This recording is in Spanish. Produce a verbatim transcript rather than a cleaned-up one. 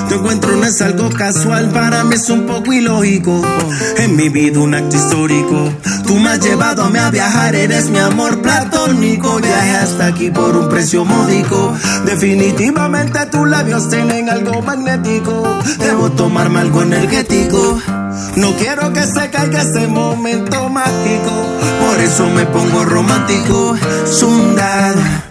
Tu encuentro no es algo casual, para mí es un poco ilógico. En mi vida un acto histórico. Tú me has llevado a mí a viajar, eres mi amor platónico. Viajé hasta aquí por un precio módico. Definitivamente tus labios tienen algo magnético. Debo tomarme algo energético. No quiero que se caiga ese momento mágico. Por eso me pongo romántico. Sundar.